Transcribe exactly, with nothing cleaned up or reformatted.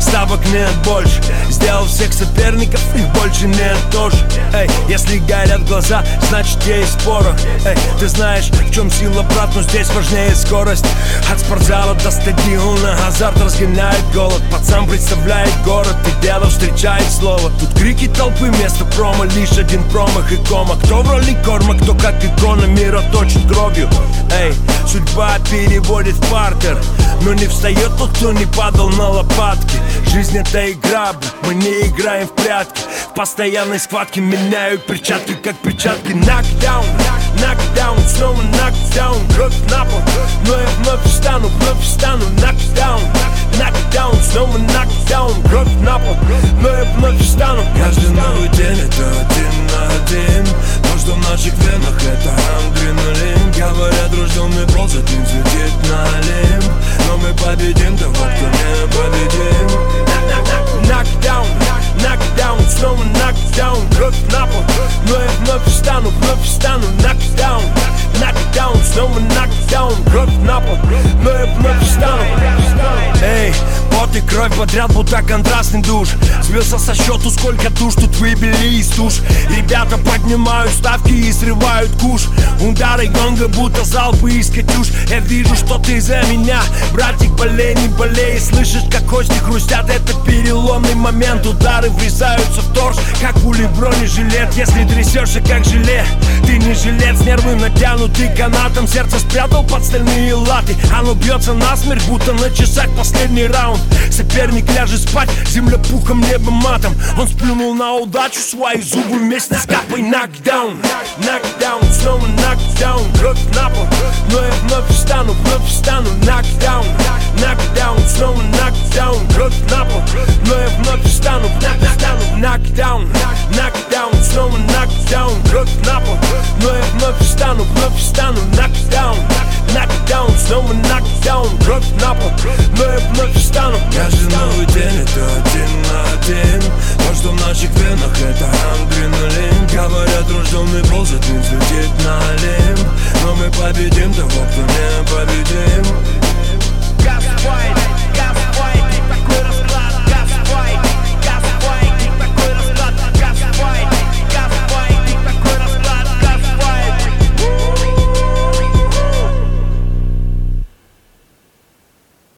ставок нет больше. Сделал всех соперников, их больше нет тоже. Эй, если горят глаза, значит есть порох. Эй, ты знаешь, в чем сила, брат, но здесь важнее скорость. От спортзала до стадиона азарт разгоняет голод. Пацан представляет город, и дело встречает слово. Тут крики толпы, место промо, лишь один промах и кома. Кто в роли корма, кто как икона мира точит кровью. Эй, судьба переводит в партер, но не встает тот, кто не падал на лопатки. Жизнь это игра, мы не играем в прятки. В постоянной схватке меняют перчатки, как перчатки. Нокдаун, нокдаун, снова нокдаун. Кровь на пол, но я вновь встану, вновь встану. Нокдаун, нокдаун, снова нокдаун. Кровь на пол, но я вновь встану. Каждый новый день это один на один. То, что в наших венах, это адреналин. Говорят, рожденный ползать не взлетит на Олимп, но мы победим того, кто не победим. Нокдаун, нокдаун, снова нокдаун. Кровь на пол, но я вновь встану, вновь встану. Нокдаун, нокдаун, снова нокдаун. Кровь на пол, но я вновь встану. Эй, пот и кровь подряд, будто контрастный душ. Сбился со счету, сколько душ тут выбили из туш. Ребята поднимают ставки и срывают куш. Удары гонга, будто залпы из катюш. Я вижу, что ты за меня, братик, болей, не болей. Слышишь, как кости хрустят, это переломный момент. Удары врезаются в торс, как пули в бронежилет. Если трясешься, как желе, ты не жилец. Нервы натянуты канатом, сердце спрятал под стальные латы. Оно бьется насмерть, будто на часах последний раунд. Соперник ляжет спать, земля пухом, небо матом. Он сплюнул на удачу, свои зубы вместе с капой. Нокдаун, нокдаун, снова нокдаун. Кровь на пол, но я вновь встану, вновь встану. Нокдаун, нокдаун, снова нокдаун. Кровь на пол, но я вновь встану, вновь встану. Нокдаун, нокдаун, снова нокдаун. Кровь на пол, но я вновь встану, вновь встану. Нокдаун, нокдаун, снова нокдаун. Кровь на пол, но я вновь встану. Каждый новый день это один на один. То, что в наших венах, это адреналин. Говорят, рожденный ползать не взлетит на Олимп, но мы победим того, кто не